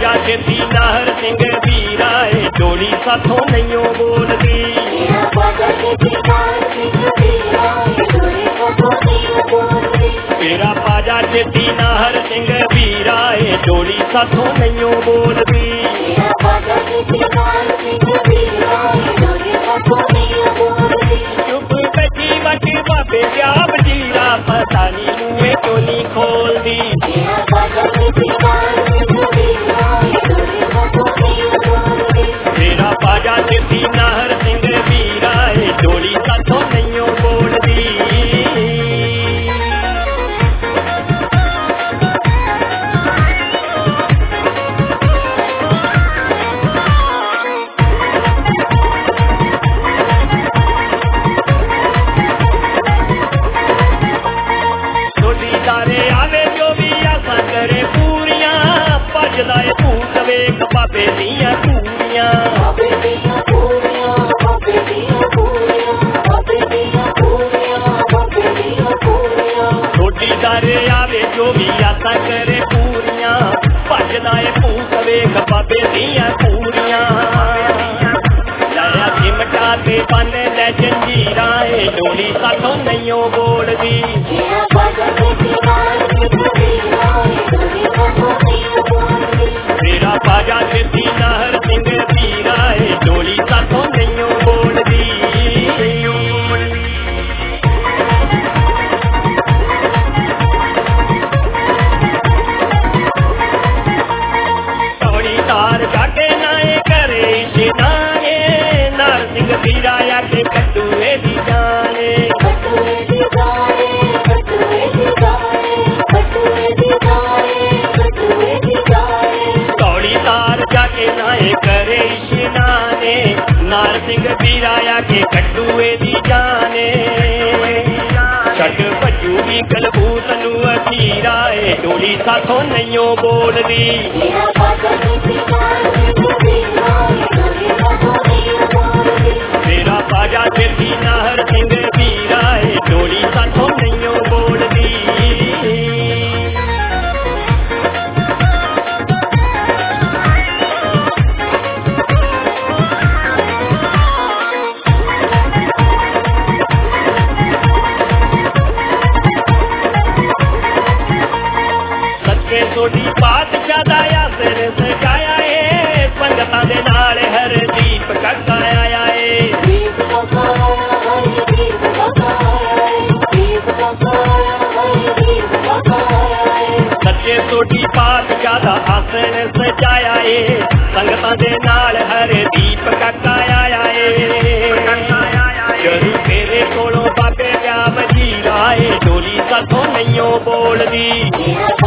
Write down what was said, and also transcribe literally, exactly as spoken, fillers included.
पाजा छेती नाहर सिंह वीरा है डोली साथों नहीं बोलती तेरा पाजा छेती नाहर सिंह वीरा है डोली साथों नहीं बोलती चुप बैठी बाकी बाबे क्या बजीरा पता नहीं मुँह क्यों नहीं खोलती तेरा पाजा छेती नाहर सिंह वीरा है डोली साथों नहीं बोलती आवे जो भी आशा करे पूरियां भजदाए भूत वेख बाबे दियां पूरियां छोटी दारे आवे जो भी आशा करे पूरियां भजदाए भूत वेख बाबे दियां पूरियां लाया चिमटा ते बन ले जंजीरा है डोली साथों नहीं बोलदी तेरा पाजा छेती नाहर सिंह वीरा है डोली साथों नहीं बोलदी तोड़ी तार जाके नाए करे शिनाए नार सिंह वीरा आके कटुए दी जाने करे शिनाने नार सिंह वीराया के कटुए दी जाने छठ भजूगी कलभूत नू अखीरा है डोली साथों नहीं बोलदी तेरा पाजा छेती नाहर सिंह वीरा है डोली साथों नहीं बोलदी सोडी पातशाह दा सिर सजाया है संगतां दे नाल हर दीप ककाया है सच्चे सोडी पातशाह दा आसन सजाया है संगतां दे नाल हर दीप ककाया है जरूर तेरे कोलों बाबे क्या वजीरा है डोली साथों नहीं बोलदी